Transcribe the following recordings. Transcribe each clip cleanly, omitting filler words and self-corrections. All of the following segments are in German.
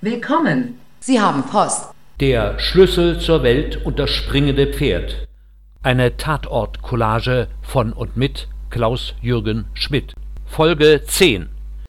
Willkommen. Sie haben Post. Der Schlüssel zur Welt und das springende Pferd. Eine Tatort-Collage von und mit Klaus-Jürgen Schmidt. Folge 10.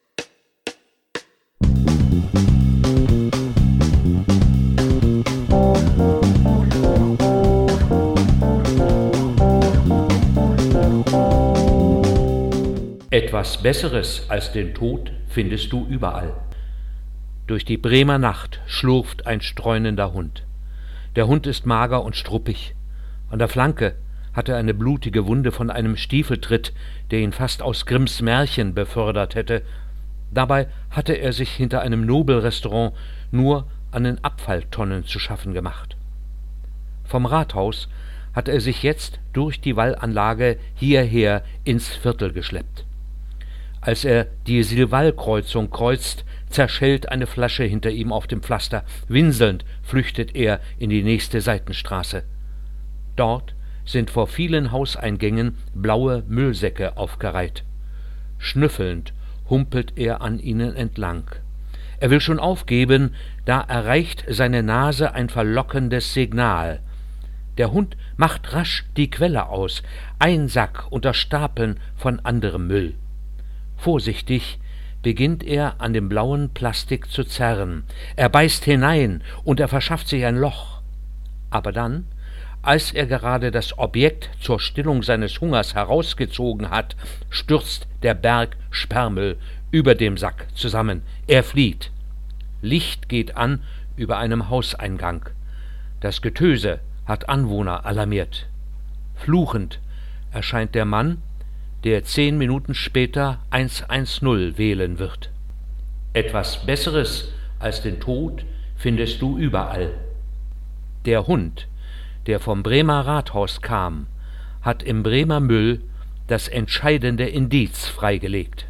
Etwas Besseres als den Tod findest du überall. Durch die Bremer Nacht schlurft ein streunender Hund. Der Hund ist mager und struppig. An der Flanke hat er eine blutige Wunde von einem Stiefeltritt, der ihn fast aus Grimms Märchen befördert hätte. Dabei hatte er sich hinter einem Nobelrestaurant nur an den Abfalltonnen zu schaffen gemacht. Vom Rathaus hat er sich jetzt durch die Wallanlage hierher ins Viertel geschleppt. Als er die Silval-Kreuzung kreuzt, zerschellt eine Flasche hinter ihm auf dem Pflaster. Winselnd flüchtet er in die nächste Seitenstraße. Dort sind vor vielen Hauseingängen blaue Müllsäcke aufgereiht. Schnüffelnd humpelt er an ihnen entlang. Er will schon aufgeben, da erreicht seine Nase ein verlockendes Signal. Der Hund macht rasch die Quelle aus, ein Sack unter Stapeln von anderem Müll. Vorsichtig beginnt er an dem blauen Plastik zu zerren. Er beißt hinein und er verschafft sich ein Loch. Aber dann, als er gerade das Objekt zur Stillung seines Hungers herausgezogen hat, stürzt der Berg Sperrmüll über dem Sack zusammen. Er flieht. Licht geht an über einem Hauseingang. Das Getöse hat Anwohner alarmiert. Fluchend erscheint der Mann, der 10 Minuten später 110 wählen wird. Etwas Besseres als den Tod findest du überall. Der Hund, der vom Bremer Rathaus kam, hat im Bremer Müll das entscheidende Indiz freigelegt.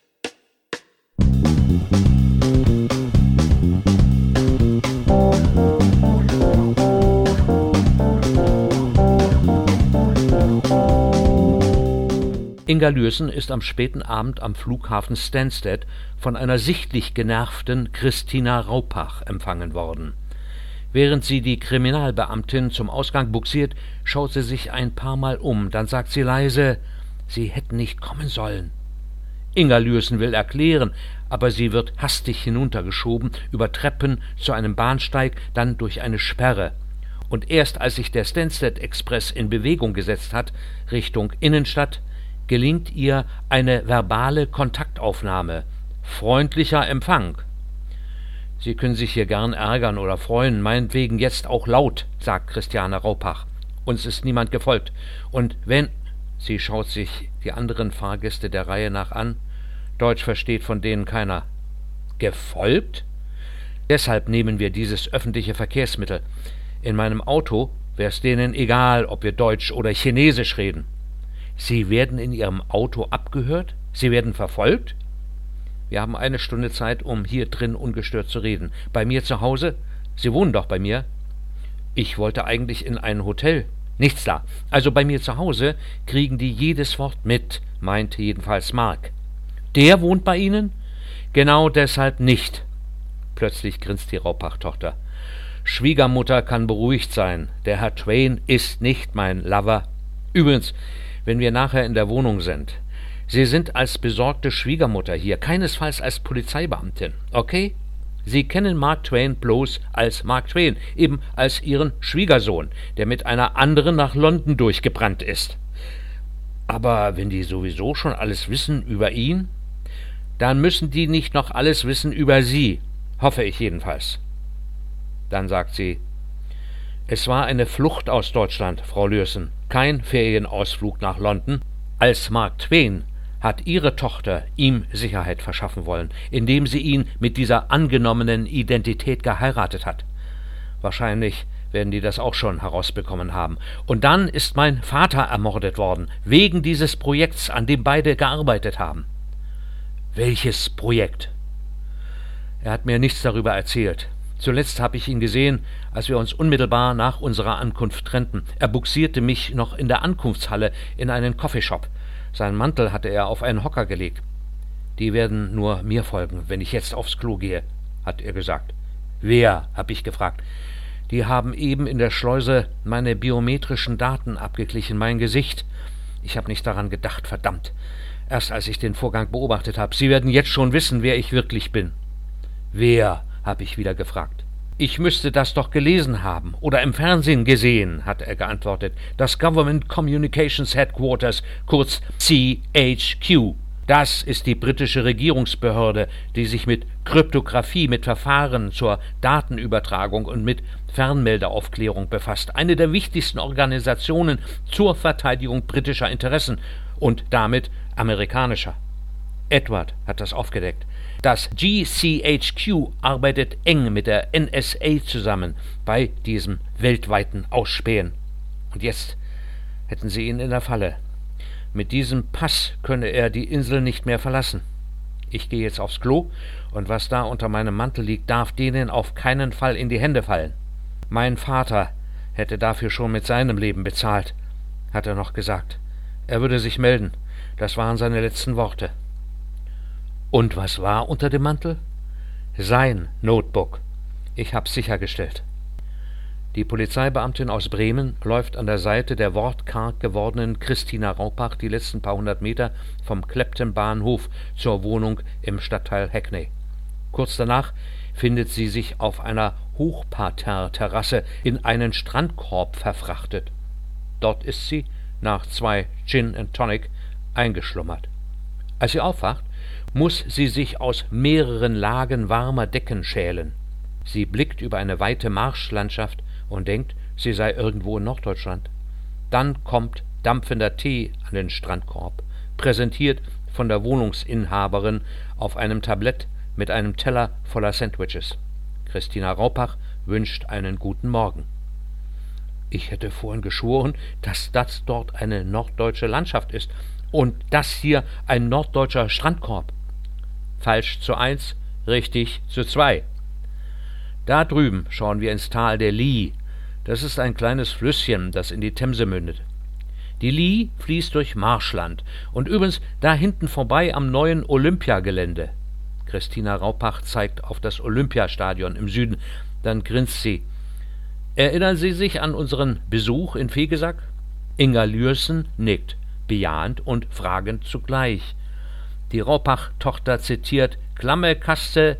Inga Lürsen ist am späten Abend am Flughafen Stansted von einer sichtlich genervten Christina Raupach empfangen worden. Während sie die Kriminalbeamtin zum Ausgang bugsiert, schaut sie sich ein paar Mal um. Dann sagt sie leise, sie hätten nicht kommen sollen. Inga Lürsen will erklären, aber sie wird hastig hinuntergeschoben, über Treppen zu einem Bahnsteig, dann durch eine Sperre. Und erst als sich der Stansted Express in Bewegung gesetzt hat, Richtung Innenstadt, gelingt ihr eine verbale Kontaktaufnahme. Freundlicher Empfang. Sie können sich hier gern ärgern oder freuen, meinetwegen jetzt auch laut, sagt Christiane Raupach. Uns ist niemand gefolgt. Und wenn, sie schaut sich die anderen Fahrgäste der Reihe nach an, Deutsch versteht von denen keiner. Gefolgt? Deshalb nehmen wir dieses öffentliche Verkehrsmittel. In meinem Auto wär's denen egal, ob wir Deutsch oder Chinesisch reden. Sie werden in Ihrem Auto abgehört? Sie werden verfolgt? Wir haben 1 Stunde Zeit, um hier drin ungestört zu reden. Bei mir zu Hause? Sie wohnen doch bei mir? Ich wollte eigentlich in ein Hotel. Nichts da. Also bei mir zu Hause kriegen die jedes Wort mit, meinte jedenfalls Mark. Der wohnt bei Ihnen? Genau deshalb nicht. Plötzlich grinst die Raupach-Tochter. Schwiegermutter kann beruhigt sein. Der Herr Twain ist nicht mein Lover. Übrigens, wenn wir nachher in der Wohnung sind. Sie sind als besorgte Schwiegermutter hier, keinesfalls als Polizeibeamtin, okay? Sie kennen Mark Twain bloß als Mark Twain, eben als Ihren Schwiegersohn, der mit einer anderen nach London durchgebrannt ist. Aber wenn die sowieso schon alles wissen über ihn, dann müssen die nicht noch alles wissen über Sie, hoffe ich jedenfalls. Dann sagt sie, es war eine Flucht aus Deutschland, Frau Lürsen, kein Ferienausflug nach London. Als Mark Twain hat Ihre Tochter ihm Sicherheit verschaffen wollen, indem sie ihn mit dieser angenommenen Identität geheiratet hat. Wahrscheinlich werden die das auch schon herausbekommen haben. Und dann ist mein Vater ermordet worden, wegen dieses Projekts, an dem beide gearbeitet haben. Welches Projekt? Er hat mir nichts darüber erzählt. Zuletzt habe ich ihn gesehen, als wir uns unmittelbar nach unserer Ankunft trennten. Er bugsierte mich noch in der Ankunftshalle in einen Coffeeshop. Seinen Mantel hatte er auf einen Hocker gelegt. Die werden nur mir folgen, wenn ich jetzt aufs Klo gehe, hat er gesagt. »Wer?« habe ich gefragt. »Die haben eben in der Schleuse meine biometrischen Daten abgeglichen, mein Gesicht. Ich habe nicht daran gedacht, verdammt. Erst als ich den Vorgang beobachtet habe. Sie werden jetzt schon wissen, wer ich wirklich bin.« »Wer?« habe ich wieder gefragt. »Ich müsste das doch gelesen haben oder im Fernsehen gesehen«, hat er geantwortet. »Das Government Communications Headquarters, kurz CHQ. Das ist die britische Regierungsbehörde, die sich mit Kryptographie, mit Verfahren zur Datenübertragung und mit Fernmeldeaufklärung befasst. Eine der wichtigsten Organisationen zur Verteidigung britischer Interessen und damit amerikanischer. Edward hat das aufgedeckt. Das GCHQ arbeitet eng mit der NSA zusammen bei diesem weltweiten Ausspähen. Und jetzt hätten sie ihn in der Falle. Mit diesem Pass könne er die Insel nicht mehr verlassen. Ich gehe jetzt aufs Klo, und was da unter meinem Mantel liegt, darf denen auf keinen Fall in die Hände fallen. Mein Vater hätte dafür schon mit seinem Leben bezahlt, hat er noch gesagt. Er würde sich melden. Das waren seine letzten Worte. Und was war unter dem Mantel? Sein Notebook. Ich hab's sichergestellt. Die Polizeibeamtin aus Bremen läuft an der Seite der wortkarg gewordenen Christina Raupach die letzten paar hundert Meter vom Clapton-Bahnhof zur Wohnung im Stadtteil Hackney. Kurz danach findet sie sich auf einer Hochparterre-Terrasse in einen Strandkorb verfrachtet. Dort ist sie, nach 2 Gin and Tonic, eingeschlummert. Als sie aufwacht, muss sie sich aus mehreren Lagen warmer Decken schälen. Sie blickt über eine weite Marschlandschaft und denkt, sie sei irgendwo in Norddeutschland. Dann kommt dampfender Tee an den Strandkorb, präsentiert von der Wohnungsinhaberin auf einem Tablett mit einem Teller voller Sandwiches. Christina Raupach wünscht einen guten Morgen. Ich hätte vorhin geschworen, dass das dort eine norddeutsche Landschaft ist und das hier ein norddeutscher Strandkorb. Falsch zu 1, richtig zu 2. Da drüben schauen wir ins Tal der Lee. Das ist ein kleines Flüsschen, das in die Themse mündet. Die Lee fließt durch Marschland und übrigens da hinten vorbei am neuen Olympiagelände. Christina Raupach zeigt auf das Olympiastadion im Süden. Dann grinst sie. Erinnern Sie sich an unseren Besuch in Vegesack? Inga Lürsen nickt, bejahend und fragend zugleich. Die Raupach-Tochter zitiert: Klamme Kasse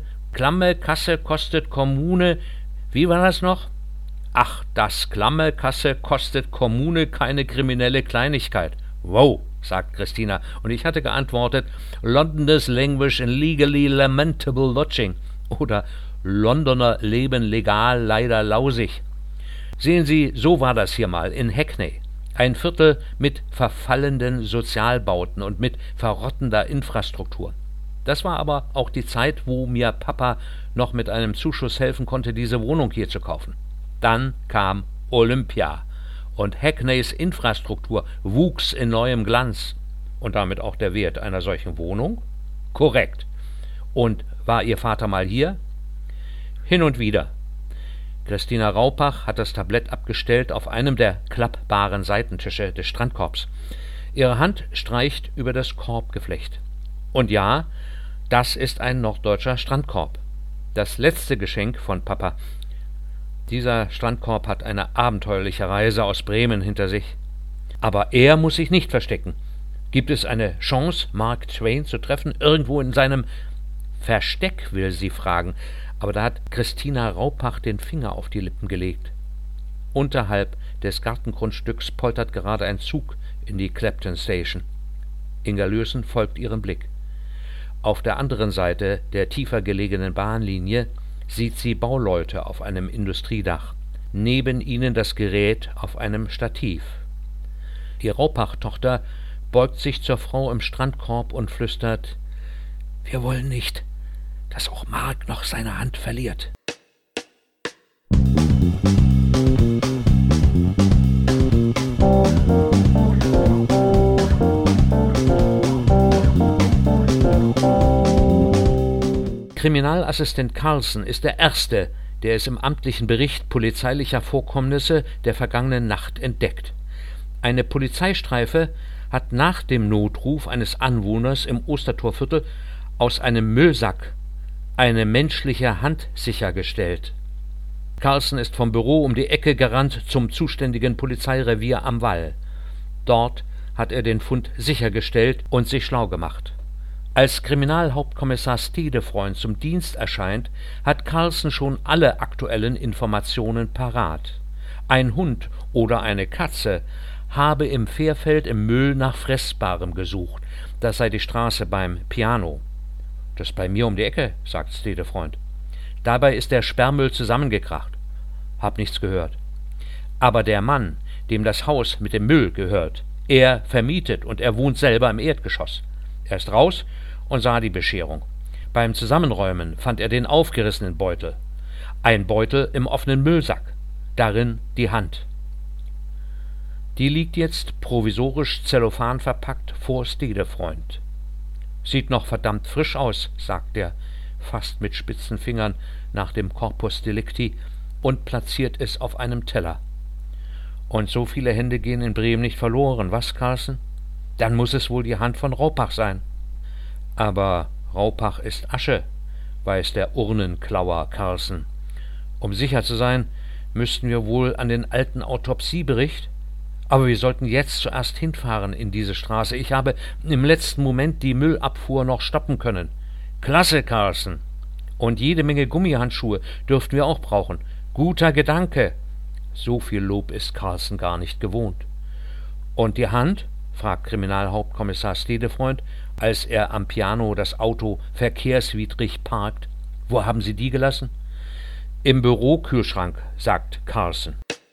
kostet Kommune. Wie war das noch? Ach, das Klamme Kasse kostet Kommune keine kriminelle Kleinigkeit. Wow, sagt Christina. Und ich hatte geantwortet: Londoners language in legally lamentable lodging. Oder Londoner leben legal leider lausig. Sehen Sie, so war das hier mal in Hackney. Ein Viertel mit verfallenden Sozialbauten und mit verrottender Infrastruktur. Das war aber auch die Zeit, wo mir Papa noch mit einem Zuschuss helfen konnte, diese Wohnung hier zu kaufen. Dann kam Olympia und Hackneys Infrastruktur wuchs in neuem Glanz. Und damit auch der Wert einer solchen Wohnung? Korrekt. Und war Ihr Vater mal hier? Hin und wieder. Christina Raupach hat das Tablett abgestellt auf einem der klappbaren Seitentische des Strandkorbs. Ihre Hand streicht über das Korbgeflecht. Und ja, das ist ein norddeutscher Strandkorb. Das letzte Geschenk von Papa. Dieser Strandkorb hat eine abenteuerliche Reise aus Bremen hinter sich. Aber er muss sich nicht verstecken. Gibt es eine Chance, Mark Twain zu treffen? Irgendwo in seinem Versteck, will sie fragen. Aber da hat Christina Raupach den Finger auf die Lippen gelegt. Unterhalb des Gartengrundstücks poltert gerade ein Zug in die Clapton Station. Inga Lürsen folgt ihrem Blick. Auf der anderen Seite der tiefer gelegenen Bahnlinie sieht sie Bauleute auf einem Industriedach. Neben ihnen das Gerät auf einem Stativ. Die Raupach-Tochter beugt sich zur Frau im Strandkorb und flüstert: Wir wollen nicht, dass auch Mark noch seine Hand verliert. Kriminalassistent Carlson ist der Erste, der es im amtlichen Bericht polizeilicher Vorkommnisse der vergangenen Nacht entdeckt. Eine Polizeistreife hat nach dem Notruf eines Anwohners im Ostertorviertel aus einem Müllsack eine menschliche Hand sichergestellt. Carlson ist vom Büro um die Ecke gerannt zum zuständigen Polizeirevier am Wall. Dort hat er den Fund sichergestellt und sich schlau gemacht. Als Kriminalhauptkommissar Stedefreund zum Dienst erscheint, hat Carlson schon alle aktuellen Informationen parat. Ein Hund oder eine Katze habe im Fährfeld im Müll nach Fressbarem gesucht. Das sei die Straße beim Piano. »Das ist bei mir um die Ecke«, sagt Stedefreund. »Dabei ist der Sperrmüll zusammengekracht. Hab nichts gehört. Aber der Mann, dem das Haus mit dem Müll gehört, er vermietet und er wohnt selber im Erdgeschoss. Er ist raus und sah die Bescherung. Beim Zusammenräumen fand er den aufgerissenen Beutel. Ein Beutel im offenen Müllsack. Darin die Hand. Die liegt jetzt provisorisch Zellophan verpackt vor Stedefreund. »Sieht noch verdammt frisch aus«, sagt er, fast mit spitzen Fingern nach dem Corpus Delicti und platziert es auf einem Teller. »Und so viele Hände gehen in Bremen nicht verloren, was, Carlson? Dann muss es wohl die Hand von Raupach sein.« »Aber Raupach ist Asche«, weiß der Urnenklauer Carlson. »Um sicher zu sein, müssten wir wohl an den alten Autopsiebericht. Aber wir sollten jetzt zuerst hinfahren in diese Straße. Ich habe im letzten Moment die Müllabfuhr noch stoppen können.« »Klasse, Carlson. Und jede Menge Gummihandschuhe dürften wir auch brauchen. Guter Gedanke.« So viel Lob ist Carlson gar nicht gewohnt. »Und die Hand?« fragt Kriminalhauptkommissar Stedefreund, als er am Piano das Auto verkehrswidrig parkt. »Wo haben Sie die gelassen?« »Im Bürokühlschrank«, sagt Carlson.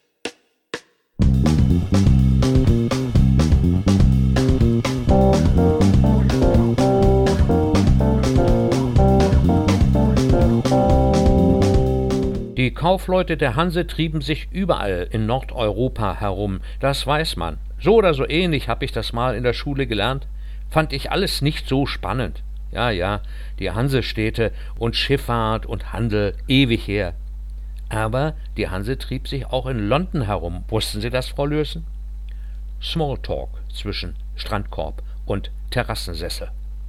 Die Kaufleute der Hanse trieben sich überall in Nordeuropa herum, das weiß man. So oder so ähnlich habe ich das mal in der Schule gelernt. Fand ich alles nicht so spannend. Ja, die Hansestädte und Schifffahrt und Handel, ewig her. Aber die Hanse trieb sich auch in London herum. Wussten Sie das, Frau Lürsen? Smalltalk zwischen Strandkorb und Terrassensessel.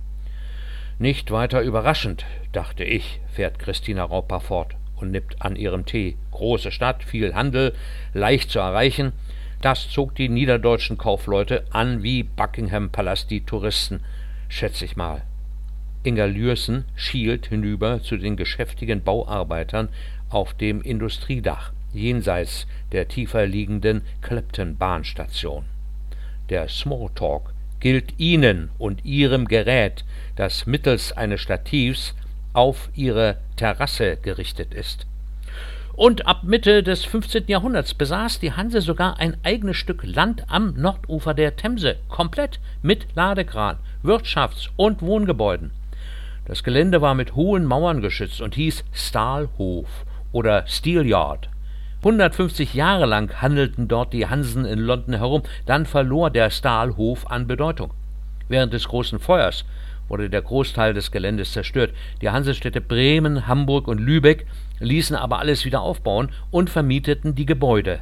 Nicht weiter überraschend, dachte ich, fährt Christina Raupach fort und nippt an ihrem Tee. Große Stadt, viel Handel, leicht zu erreichen. Das zog die niederdeutschen Kaufleute an wie Buckingham Palast die Touristen, schätze ich mal. Inga Lürsen schielt hinüber zu den geschäftigen Bauarbeitern auf dem Industriedach, jenseits der tiefer liegenden Clapton-Bahnstation. Der Smalltalk gilt Ihnen und Ihrem Gerät, das mittels eines Stativs auf Ihre Terrasse gerichtet ist. Und ab Mitte des 15. Jahrhunderts besaß die Hanse sogar ein eigenes Stück Land am Nordufer der Themse, komplett mit Ladekran, Wirtschafts- und Wohngebäuden. Das Gelände war mit hohen Mauern geschützt und hieß Stahlhof oder Steelyard. 150 Jahre lang handelten dort die Hansen in London herum, dann verlor der Stahlhof an Bedeutung. Während des Großen Feuers wurde der Großteil des Geländes zerstört. Die Hansestädte Bremen, Hamburg und Lübeck ließen aber alles wieder aufbauen und vermieteten die Gebäude.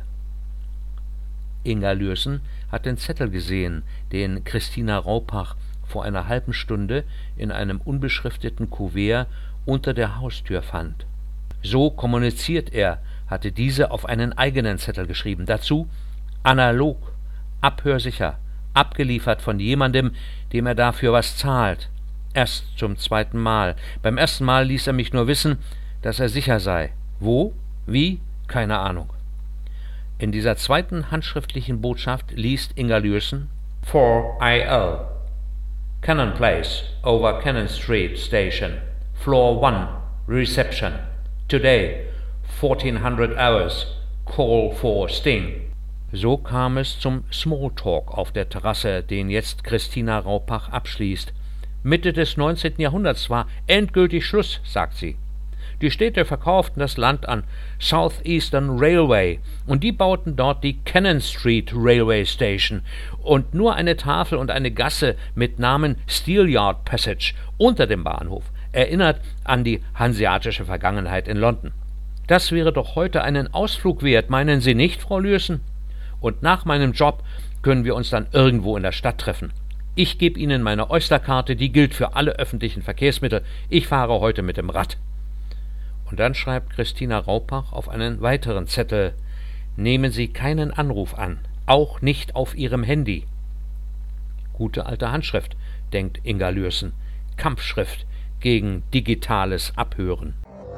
Inga Lürsen hat den Zettel gesehen, den Christina Raupach vor einer halben Stunde in einem unbeschrifteten Kuvert unter der Haustür fand. So kommuniziert er, hatte diese auf einen eigenen Zettel geschrieben. Dazu analog, abhörsicher, abgeliefert von jemandem, dem er dafür was zahlt. Erst zum zweiten Mal. Beim ersten Mal ließ er mich nur wissen, dass er sicher sei. Wo? Wie? Keine Ahnung. In dieser zweiten handschriftlichen Botschaft liest Inga Lürsen 4IL Cannon Place, over Cannon Street Station, Floor 1, Reception. Today, 1400 hours, call for Sting. So kam es zum Smalltalk auf der Terrasse, den jetzt Christina Raupach abschließt. Mitte des 19. Jahrhunderts war endgültig Schluss, sagt sie. Die Städte verkauften das Land an Southeastern Railway und die bauten dort die Cannon Street Railway Station und nur eine Tafel und eine Gasse mit Namen Steelyard Passage unter dem Bahnhof erinnert an die hanseatische Vergangenheit in London. Das wäre doch heute einen Ausflug wert, meinen Sie nicht, Frau Lürsen? Und nach meinem Job können wir uns dann irgendwo in der Stadt treffen. Ich gebe Ihnen meine Oysterkarte, die gilt für alle öffentlichen Verkehrsmittel. Ich fahre heute mit dem Rad. Und dann schreibt Christina Raupach auf einen weiteren Zettel: Nehmen Sie keinen Anruf an, auch nicht auf Ihrem Handy. Gute alte Handschrift, denkt Inga Lürssen. Kampfschrift gegen digitales Abhören.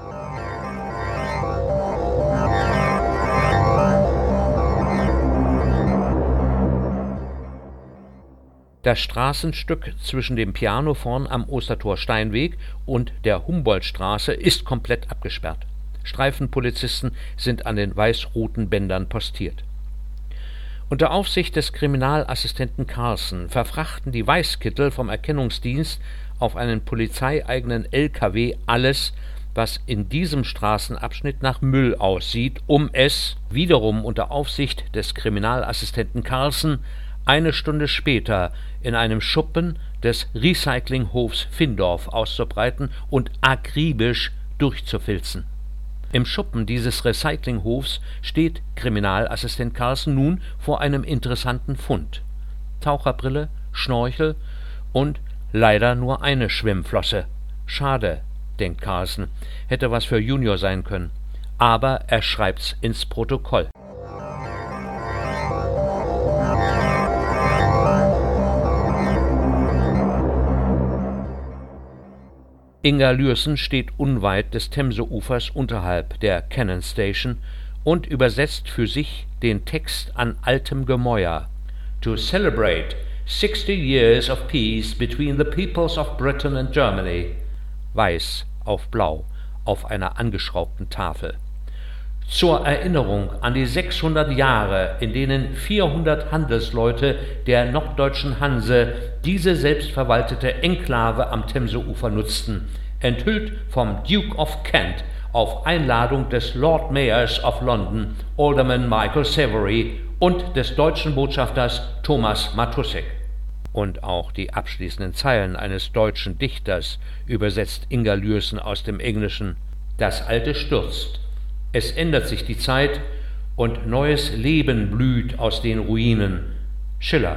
Das Straßenstück zwischen dem Piano vorn am Ostertor Steinweg und der Humboldtstraße ist komplett abgesperrt. Streifenpolizisten sind an den weiß-roten Bändern postiert. Unter Aufsicht des Kriminalassistenten Carlsen verfrachten die Weißkittel vom Erkennungsdienst auf einen polizeieigenen LKW alles, was in diesem Straßenabschnitt nach Müll aussieht, um es, wiederum unter Aufsicht des Kriminalassistenten Carlsen, eine Stunde später in einem Schuppen des Recyclinghofs Findorf auszubreiten und akribisch durchzufilzen. Im Schuppen dieses Recyclinghofs steht Kriminalassistent Carlsen nun vor einem interessanten Fund. Taucherbrille, Schnorchel und leider nur eine Schwimmflosse. Schade, denkt Carlsen, hätte was für Junior sein können. Aber er schreibt's ins Protokoll. Inga Lürssen steht unweit des Themseufers unterhalb der Cannon Station und übersetzt für sich den Text an altem Gemäuer. To celebrate 60 years of peace between the peoples of Britain and Germany. Weiß auf blau auf einer angeschraubten Tafel. Zur Erinnerung an die 600 Jahre, in denen 400 Handelsleute der norddeutschen Hanse diese selbstverwaltete Enklave am Themseufer nutzten, enthüllt vom Duke of Kent auf Einladung des Lord Mayors of London, Alderman Michael Savary, und des deutschen Botschafters Thomas Matussek. Und auch die abschließenden Zeilen eines deutschen Dichters übersetzt Inga Lürssen aus dem Englischen: Das Alte stürzt. Es ändert sich die Zeit und neues Leben blüht aus den Ruinen. Schiller,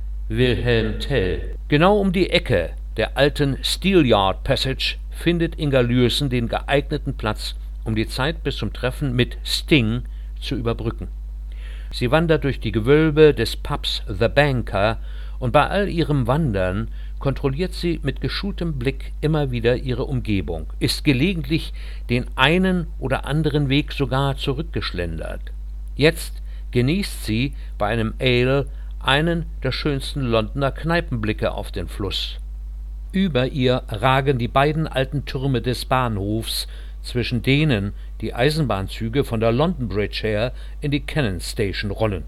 Wilhelm Tell. Genau um die Ecke der alten Steelyard Passage findet Inga Lürssen den geeigneten Platz, um die Zeit bis zum Treffen mit Sting zu überbrücken. Sie wandert durch die Gewölbe des Pubs The Banker und bei all ihrem Wandern kontrolliert sie mit geschultem Blick immer wieder ihre Umgebung, ist gelegentlich den einen oder anderen Weg sogar zurückgeschlendert. Jetzt genießt sie bei einem Ale einen der schönsten Londoner Kneipenblicke auf den Fluss. Über ihr ragen die beiden alten Türme des Bahnhofs, zwischen denen die Eisenbahnzüge von der London Bridge her in die Cannon Station rollen.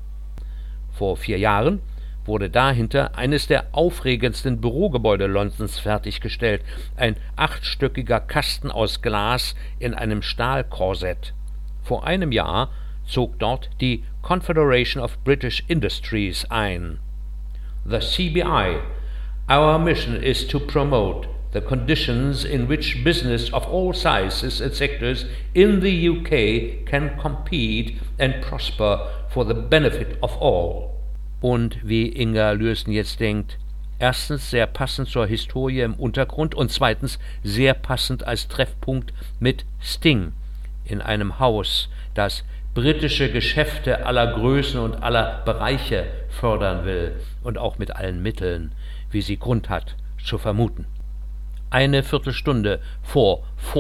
Vor 4 Jahren wurde dahinter eines der aufregendsten Bürogebäude Londons fertiggestellt, ein 8-stöckiger Kasten aus Glas in einem Stahlkorsett. Vor einem Jahr zog dort die Confederation of British Industries ein. The CBI. Our mission is to promote the conditions in which business of all sizes and sectors in the UK can compete and prosper for the benefit of all. Und wie Inga Lürssen jetzt denkt, erstens sehr passend zur Historie im Untergrund und zweitens sehr passend als Treffpunkt mit Sting in einem Haus, das britische Geschäfte aller Größen und aller Bereiche fördern will und auch mit allen Mitteln, wie sie Grund hat zu vermuten. Eine Viertelstunde vor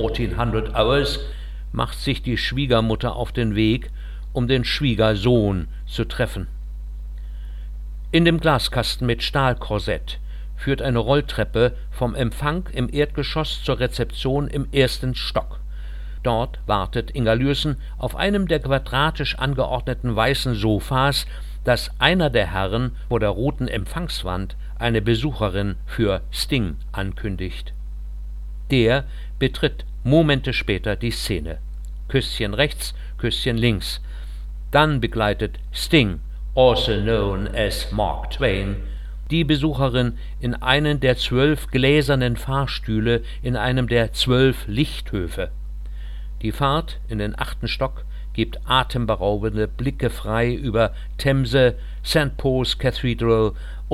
1400 Hours macht sich die Schwiegermutter auf den Weg, um den Schwiegersohn zu treffen. In dem Glaskasten mit Stahlkorsett führt eine Rolltreppe vom Empfang im Erdgeschoss zur Rezeption im 1. Stock. Dort wartet Inga Lürssen auf einem der quadratisch angeordneten weißen Sofas, das einer der Herren vor der roten Empfangswand eine Besucherin für Sting ankündigt. Der betritt Momente später die Szene. Küsschen rechts, Küsschen links. Dann begleitet Sting, also known as Mark Twain, die Besucherin in einen der 12 gläsernen Fahrstühle in einem der 12 Lichthöfe. Die Fahrt in den 8. Stock gibt atemberaubende Blicke frei über Themse, St. Paul's Cathedral und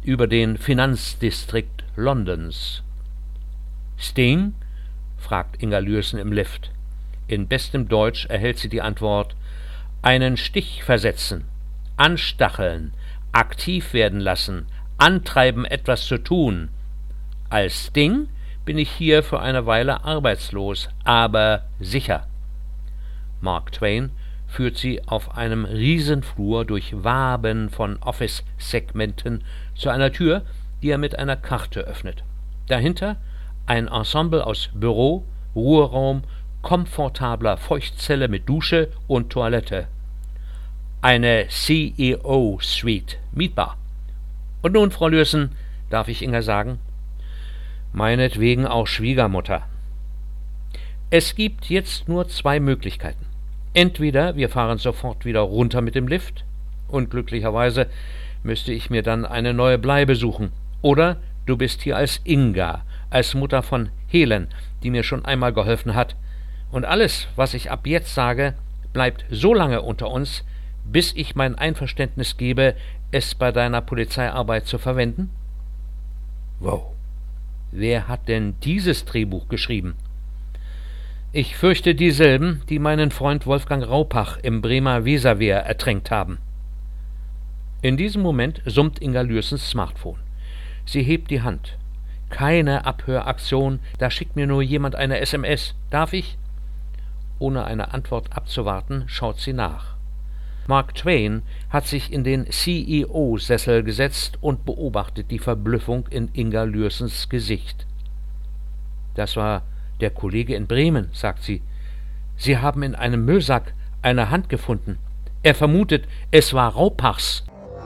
über den Finanzdistrikt Londons. »Sting?« fragt Inga Lürsen im Lift. In bestem Deutsch erhält sie die Antwort: »Einen Stich versetzen, anstacheln, aktiv werden lassen, antreiben, etwas zu tun. Als Sting bin ich hier für eine Weile arbeitslos, aber sicher.« Mark Twain führt sie auf einem Riesenflur durch Waben von Office-Segmenten zu einer Tür, die er mit einer Karte öffnet. Dahinter ein Ensemble aus Büro, Ruheraum, komfortabler Feuchtzelle mit Dusche und Toilette. Eine CEO-Suite, mietbar. Und nun, Frau Lürsen, darf ich Inga sagen? Meinetwegen auch Schwiegermutter. Es gibt jetzt nur zwei Möglichkeiten. Entweder wir fahren sofort wieder runter mit dem Lift, und glücklicherweise müsste ich mir dann eine neue Bleibe suchen, oder du bist hier als Inga, als Mutter von Helen, die mir schon einmal geholfen hat, und alles, was ich ab jetzt sage, bleibt so lange unter uns, bis ich mein Einverständnis gebe, es bei deiner Polizeiarbeit zu verwenden? Wow, wer hat denn dieses Drehbuch geschrieben? Ich fürchte dieselben, die meinen Freund Wolfgang Raupach im Bremer Weserwehr ertränkt haben. In diesem Moment summt Inga Lürsens Smartphone. Sie hebt die Hand. Keine Abhöraktion, da schickt mir nur jemand eine SMS. Darf ich? Ohne eine Antwort abzuwarten, schaut sie nach. Mark Twain hat sich in den CEO-Sessel gesetzt und beobachtet die Verblüffung in Inga Lürsens Gesicht. Das war der Kollege in Bremen, sagt sie. Sie haben in einem Müllsack eine Hand gefunden. Er vermutet, es war Raupachs.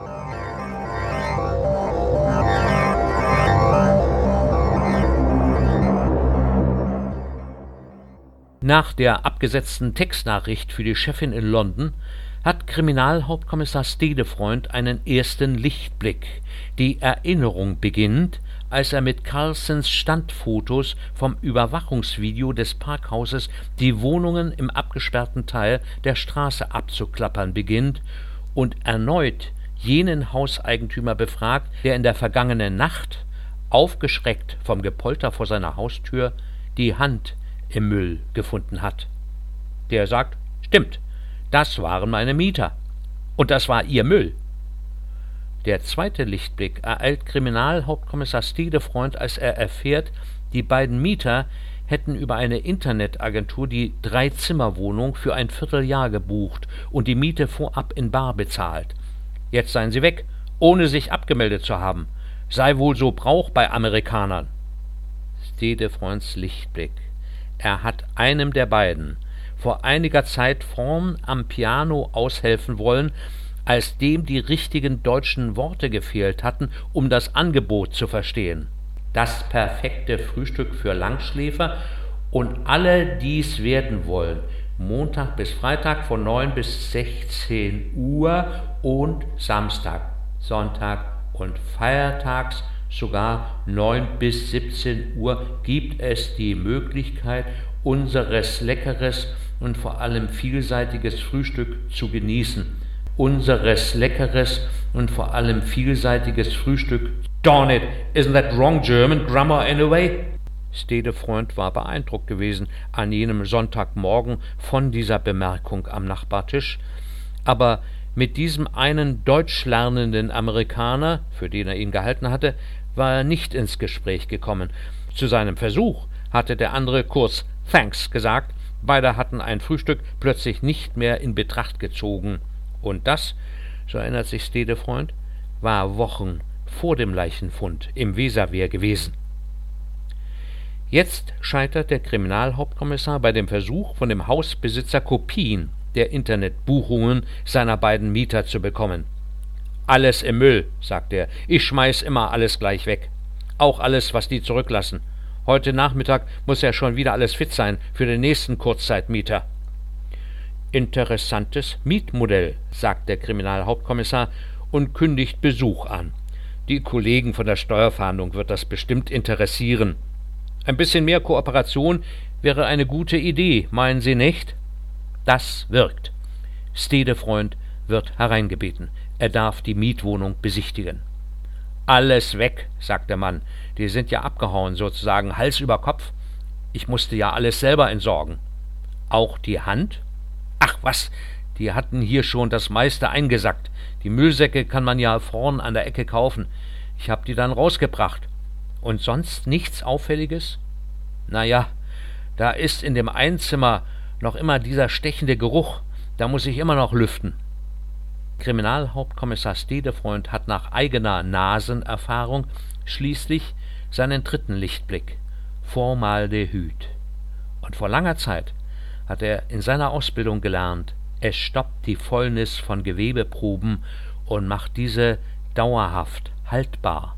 Nach der abgesetzten Textnachricht für die Chefin in London hat Kriminalhauptkommissar Stedefreund einen ersten Lichtblick. Die Erinnerung beginnt, als er mit Carlsons Standfotos vom Überwachungsvideo des Parkhauses die Wohnungen im abgesperrten Teil der Straße abzuklappern beginnt und erneut jenen Hauseigentümer befragt, der in der vergangenen Nacht, aufgeschreckt vom Gepolter vor seiner Haustür, die Hand im Müll gefunden hat. Der sagt: Stimmt, das waren meine Mieter. Und das war ihr Müll. Der zweite Lichtblick ereilt Kriminalhauptkommissar Stedefreund, als er erfährt, die beiden Mieter hätten über eine Internetagentur die 3-Zimmer-Wohnung für ein Vierteljahr gebucht und die Miete vorab in bar bezahlt. Jetzt seien sie weg, ohne sich abgemeldet zu haben. Sei wohl so Brauch bei Amerikanern. Stedefreunds Lichtblick. Er hat einem der beiden vor einiger Zeit vorn am Piano aushelfen wollen, als dem die richtigen deutschen Worte gefehlt hatten, um das Angebot zu verstehen. Das perfekte Frühstück für Langschläfer und alle, die's werden wollen. Montag bis Freitag von 9 bis 16 Uhr und Samstag, Sonntag und feiertags sogar 9 bis 17 Uhr gibt es die Möglichkeit, unseres leckeres und vor allem vielseitiges Frühstück zu genießen. Unseres leckeres und vor allem vielseitiges Frühstück. Darn it, isn't that wrong German grammar anyway? Stedefreund war beeindruckt gewesen an jenem Sonntagmorgen von dieser Bemerkung am Nachbartisch, aber mit diesem einen deutschlernenden Amerikaner, für den er ihn gehalten hatte, war er nicht ins Gespräch gekommen. Zu seinem Versuch hatte der andere kurz Thanks gesagt, beide hatten ein Frühstück plötzlich nicht mehr in Betracht gezogen. Und das, so erinnert sich Stedefreund, war Wochen vor dem Leichenfund im Weserwehr gewesen. Jetzt scheitert der Kriminalhauptkommissar bei dem Versuch, von dem Hausbesitzer Kopien der Internetbuchungen seiner beiden Mieter zu bekommen. »Alles im Müll«, sagt er, »ich schmeiß immer alles gleich weg. Auch alles, was die zurücklassen. Heute Nachmittag muss ja schon wieder alles fit sein für den nächsten Kurzzeitmieter.« »Interessantes Mietmodell«, sagt der Kriminalhauptkommissar und kündigt Besuch an. Die Kollegen von der Steuerfahndung wird das bestimmt interessieren. Ein bisschen mehr Kooperation wäre eine gute Idee, meinen Sie nicht? Das wirkt. Stedefreund wird hereingebeten. Er darf die Mietwohnung besichtigen. »Alles weg«, sagt der Mann. »Die sind ja abgehauen, sozusagen Hals über Kopf. Ich musste ja alles selber entsorgen.« »Auch die Hand?« »Ach was, die hatten hier schon das meiste eingesackt. Die Müllsäcke kann man ja vorn an der Ecke kaufen. Ich hab die dann rausgebracht.« »Und sonst nichts Auffälliges?« »Naja, da ist in dem Einzimmer noch immer dieser stechende Geruch. Da muss ich immer noch lüften.« Kriminalhauptkommissar Stedefreund hat nach eigener Nasenerfahrung schließlich seinen dritten Lichtblick: Formaldehyd. Und vor langer Zeit hat er in seiner Ausbildung gelernt, es stoppt die Fäulnis von Gewebeproben und macht diese dauerhaft haltbar.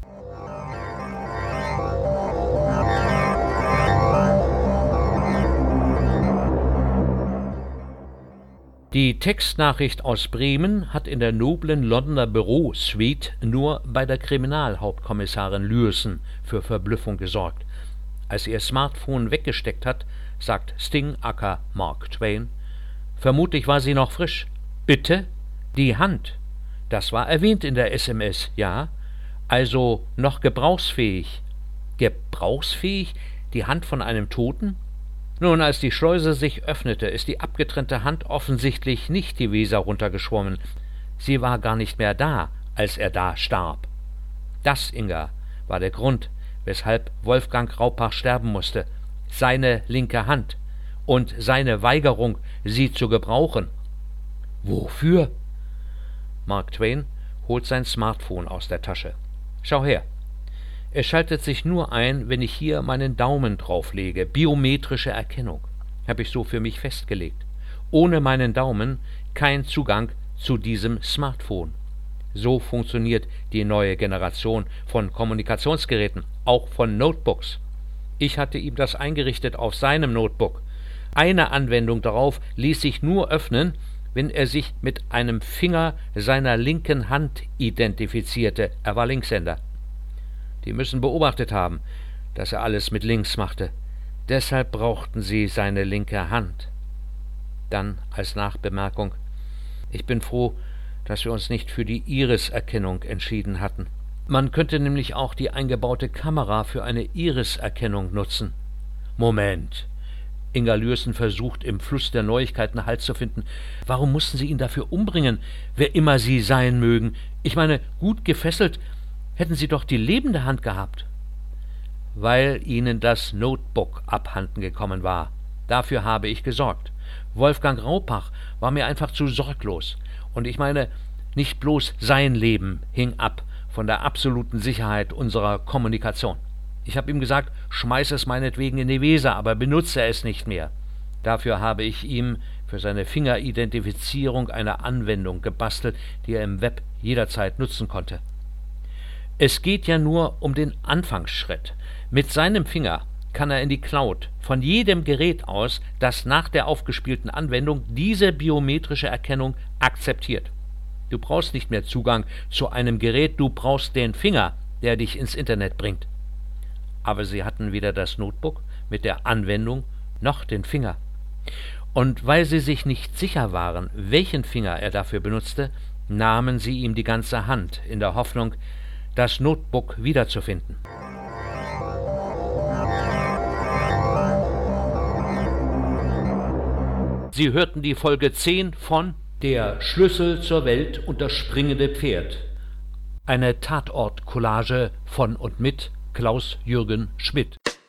Die Textnachricht aus Bremen hat in der noblen Londoner Bürosuite nur bei der Kriminalhauptkommissarin Lürssen für Verblüffung gesorgt. Als sie ihr Smartphone weggesteckt hat, sagt Sting aka Mark Twain: »Vermutlich war sie noch frisch.« »Bitte? Die Hand? Das war erwähnt in der SMS, ja? Also noch gebrauchsfähig.« »Gebrauchsfähig? Die Hand von einem Toten?« Nun, als die Schleuse sich öffnete, ist die abgetrennte Hand offensichtlich nicht die Weser runtergeschwommen. Sie war gar nicht mehr da, als er da starb. Das, Inga, war der Grund, weshalb Wolfgang Raupach sterben musste. Seine linke Hand und seine Weigerung, sie zu gebrauchen. Wofür? Mark Twain holt sein Smartphone aus der Tasche. Schau her. Es schaltet sich nur ein, wenn ich hier meinen Daumen drauflege. Biometrische Erkennung. Habe ich so für mich festgelegt. Ohne meinen Daumen kein Zugang zu diesem Smartphone. So funktioniert die neue Generation von Kommunikationsgeräten, auch von Notebooks. Ich hatte ihm das eingerichtet auf seinem Notebook. Eine Anwendung darauf ließ sich nur öffnen, wenn er sich mit einem Finger seiner linken Hand identifizierte. Er war Linkshänder. Die müssen beobachtet haben, dass er alles mit links machte. Deshalb brauchten sie seine linke Hand. Dann als Nachbemerkung: Ich bin froh, dass wir uns nicht für die Iriserkennung entschieden hatten. Man könnte nämlich auch die eingebaute Kamera für eine Iriserkennung nutzen. Moment. Inga Lürssen versucht, im Fluss der Neuigkeiten Halt zu finden. Warum mussten sie ihn dafür umbringen, wer immer sie sein mögen? Ich meine, gut gefesselt hätten sie doch die lebende Hand gehabt. Weil ihnen das Notebook abhanden gekommen war. Dafür habe ich gesorgt. Wolfgang Raupach war mir einfach zu sorglos. Und ich meine, nicht bloß sein Leben hing ab von der absoluten Sicherheit unserer Kommunikation. Ich habe ihm gesagt, schmeiß es meinetwegen in die Weser, aber benutze es nicht mehr. Dafür habe ich ihm für seine Fingeridentifizierung eine Anwendung gebastelt, die er im Web jederzeit nutzen konnte. Es geht ja nur um den Anfangsschritt. Mit seinem Finger kann er in die Cloud von jedem Gerät aus, das nach der aufgespielten Anwendung diese biometrische Erkennung akzeptiert. Du brauchst nicht mehr Zugang zu einem Gerät, du brauchst den Finger, der dich ins Internet bringt. Aber sie hatten weder das Notebook mit der Anwendung noch den Finger. Und weil sie sich nicht sicher waren, welchen Finger er dafür benutzte, nahmen sie ihm die ganze Hand in der Hoffnung, das Notebook wiederzufinden. Sie hörten die Folge 10 von Der Schlüssel zur Welt und das springende Pferd. Eine Tatort-Collage von und mit Klaus-Jürgen Schmidt.